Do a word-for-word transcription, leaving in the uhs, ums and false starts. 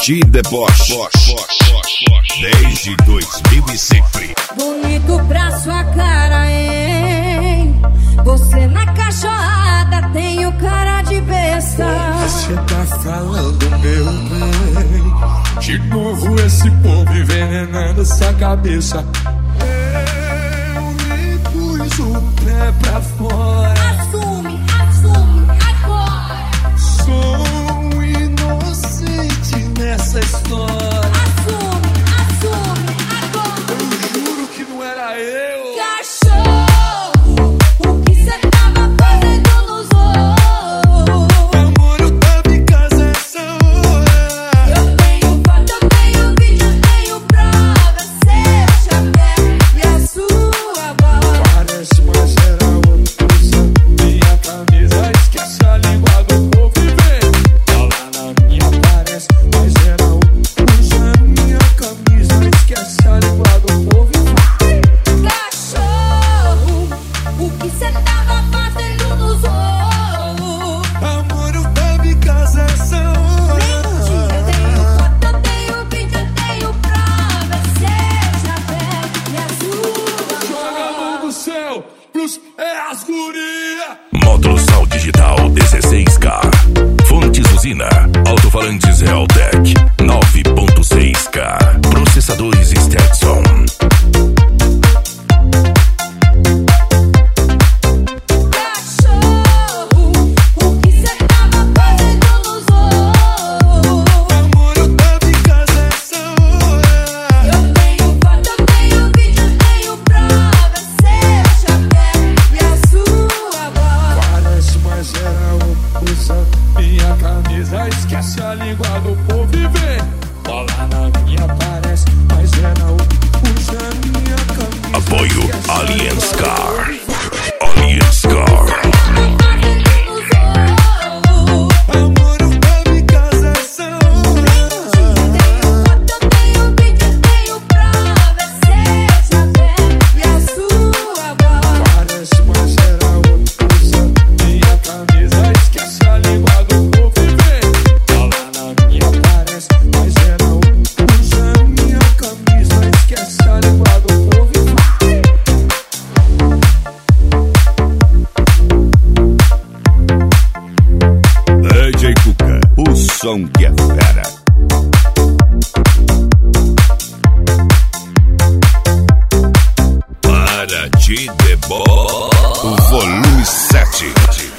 Ti deboche, desde dois mil e sempre. Bonito pra sua cara, hein? Você na cachorrada tem o cara de besta. Você tá falando, meu bem. De novo esse povo envenenando essa cabeça. Eu me pus o pé pra fora. Assume, assume, agora. Sou inocente nessa história. Assume, assume, agora. Eu juro que não era eu. Cachorro, o que cê tava fazendo nos outros? Amor, eu tava em casa essa hora. Eu tenho foto, eu tenho vídeo, eu tenho prova. Seu chapéu e a sua bola. Parece, mas era outra coisa. Minha camisa esquece a língua do povo e vem. Lá na minha parece, mas era outra coisa. Minha camisa esquece a língua do povo e vai. Cachorro, o que cê tava fazendo nos outros? Amor, eu tava em casa essa hora. Mentira, eu tenho foto, eu tenho vídeo, eu tenho prova. Seu chapéu e a sua Joga a mão bola. do céu pros é as guria. Módulo Sal Digital dezesseis K. Fontes Usina. Alto-falantes Realtek nove ponto seis K. Processadores Stetson. Cachorro, o que cê tava fazendo nos outros? Amor, eu tava em casa essa hora. Eu tenho foto, eu tenho vídeo, eu tenho prova. Seu chapéu e a sua bola. Parece, mas era outra coisa. Minha camisa esquece a língua do povo e vem. Lá na minha parece, mas era outra coisa. Minha camisa Apoio esquece a Alien língua do Scar. povo e vai. Alien Scar. Amor, eu tava em casa essa hora. Eu tenho vídeo, eu tenho prova. Seu chapéu e a sua bola. Parece, mas era outra coisa. Minha camisa esquece a língua do povo e vem. Lá na minha parece, mas era outra coisa. Minha camisa esquece a língua do povo e vai. D J Cuca, o som que é fera. Para Ti deboche. O volume sete.